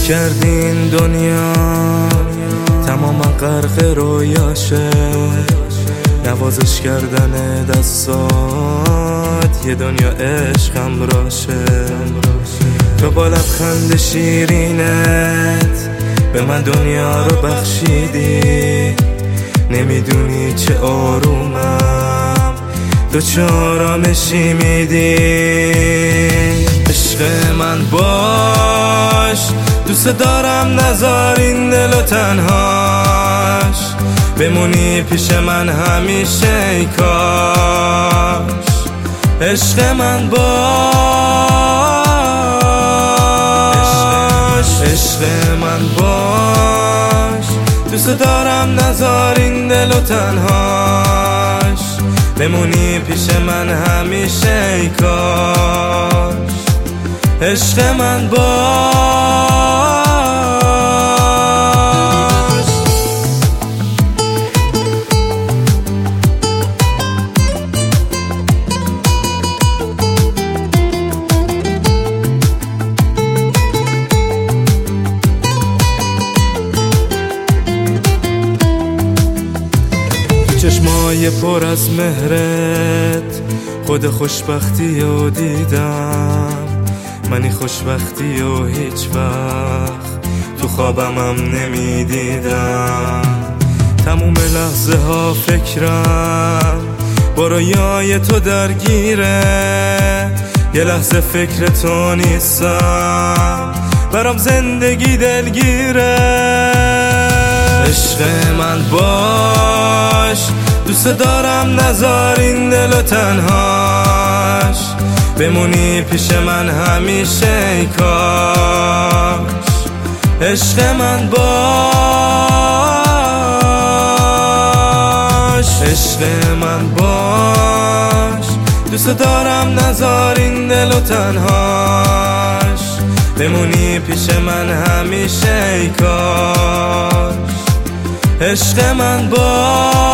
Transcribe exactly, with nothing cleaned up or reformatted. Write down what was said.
کردی این دنیا تمام غرق رویاشه، نوازش کردن دستات یه دنیا عشقم راشه. تو با لبخند شیرینت به من دنیا رو بخشیدی، نمیدونی چه آرومم تو چه آرامشی میدی. عشق من باش، دوست دارم نذار این دل و تنهاش، بمونی پیش من همیشه ای کاش. عشق من باش، عشق من باش، دوست دارم نذار این دل و تنهاش، بمونی پیش من همیشه ای کاش. عشق من باش. چشمای پر از مهرت خود خوشبختی رو دیدم، منی خوشبختی و هیچ وقت تو خوابم هم نمیدیدم. تموم لحظه ها فکرم با رویای تو درگیره، یه لحظه فکر تو نیستم برام زندگی دلگیره. عشق من باش، دوست دارم نذار این دل و تنهاش، بمونی پیش من همیشه ای کاش. عشق من باش، عشق من باش، دوست دارم نذار این دل و تنهاش، بمونی پیش من همیشه ای کاش. عشق من باش.